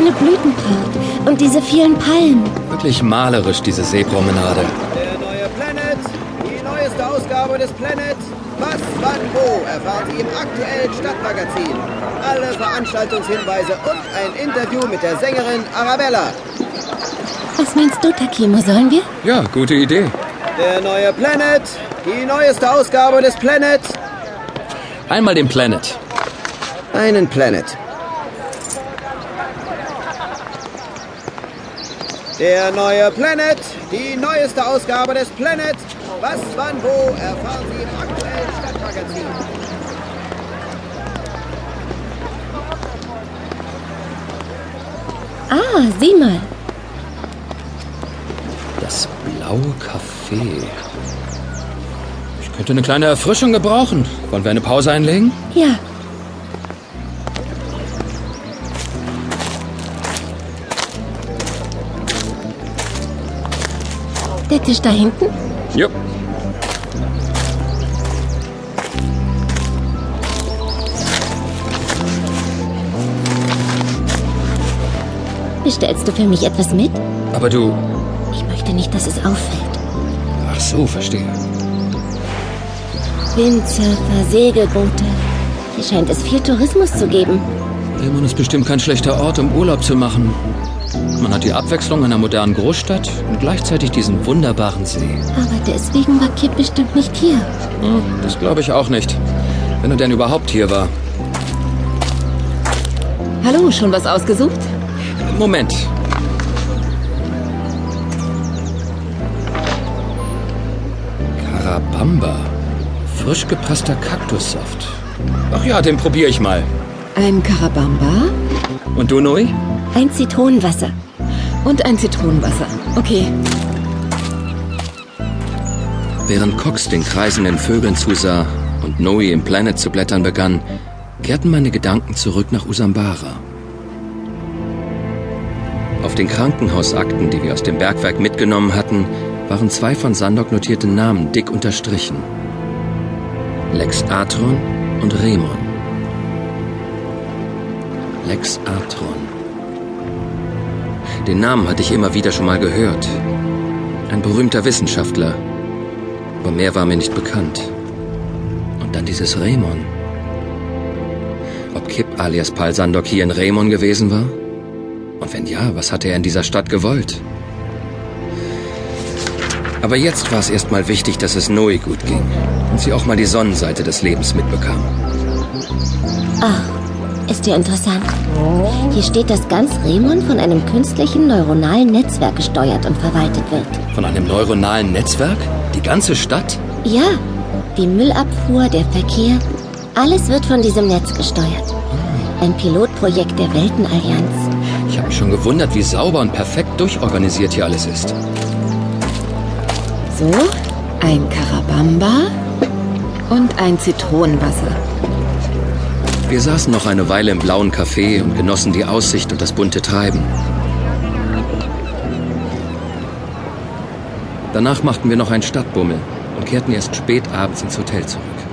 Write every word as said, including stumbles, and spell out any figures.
schöne Blütenpracht und diese vielen Palmen. Wirklich malerisch, diese Seepromenade. Der neue Planet, die neueste Ausgabe des Planet. Was, wann, wo erfahren Sie im aktuellen Stadtmagazin. Alle Veranstaltungshinweise und ein Interview mit der Sängerin Arabella. Was meinst du, Takimo, sollen wir? Ja, gute Idee. Der neue Planet, die neueste Ausgabe des Planet. Einmal den Planet. Einen Planet. Der neue Planet, die neueste Ausgabe des Planet. Was, wann, wo erfahren Sie im aktuellen Stadtmagazin. Ah, sieh mal. Das blaue Café. Ich könnte eine kleine Erfrischung gebrauchen. Wollen wir eine Pause einlegen? Ja. Der Tisch da hinten? Jupp. Bestellst du für mich etwas mit? Aber du... Ich möchte nicht, dass es auffällt. Ach so, verstehe. Windsurfer, Segelboote. Hier scheint es viel Tourismus zu geben. Remon ist bestimmt kein schlechter Ort, um Urlaub zu machen. Man hat die Abwechslung einer modernen Großstadt und gleichzeitig diesen wunderbaren See. Aber deswegen war Kip bestimmt nicht hier. Hm, das glaube ich auch nicht. Wenn er denn überhaupt hier war. Hallo, schon was ausgesucht? Moment. Carabamba. Frisch gepresster Kaktussaft. Ach ja, den probiere ich mal. Ein Carabamba Und du, Noi? Ein Zitronenwasser. und ein Zitronenwasser. Okay. Während Cox den kreisenden Vögeln zusah und Noi im Planet zu blättern begann, kehrten meine Gedanken zurück nach Usambara. Auf den Krankenhausakten, die wir aus dem Bergwerk mitgenommen hatten, waren zwei von Sandok notierte Namen dick unterstrichen. Lex Atron und Remon. Lex Atron. Den Namen hatte ich immer wieder schon mal gehört. Ein berühmter Wissenschaftler. Aber mehr war mir nicht bekannt. Und dann dieses Remon. Ob Kip alias Pal Sandok hier in Remon gewesen war? Und wenn ja, was hatte er in dieser Stadt gewollt? Aber jetzt war es erstmal wichtig, dass es Noi gut ging und sie auch mal die Sonnenseite des Lebens mitbekam. Ach, ist ja interessant. Hier steht, dass ganz Remon von einem künstlichen neuronalen Netzwerk gesteuert und verwaltet wird. Von einem neuronalen Netzwerk? Die ganze Stadt? Ja, die Müllabfuhr, der Verkehr, alles wird von diesem Netz gesteuert. Ein Pilotprojekt der Weltenallianz. Ich habe mich schon gewundert, wie sauber und perfekt durchorganisiert hier alles ist. So, ein Carabamba und ein Zitronenwasser. Wir saßen noch eine Weile im blauen Café und genossen die Aussicht und das bunte Treiben. Danach machten wir noch einen Stadtbummel und kehrten erst spät abends ins Hotel zurück.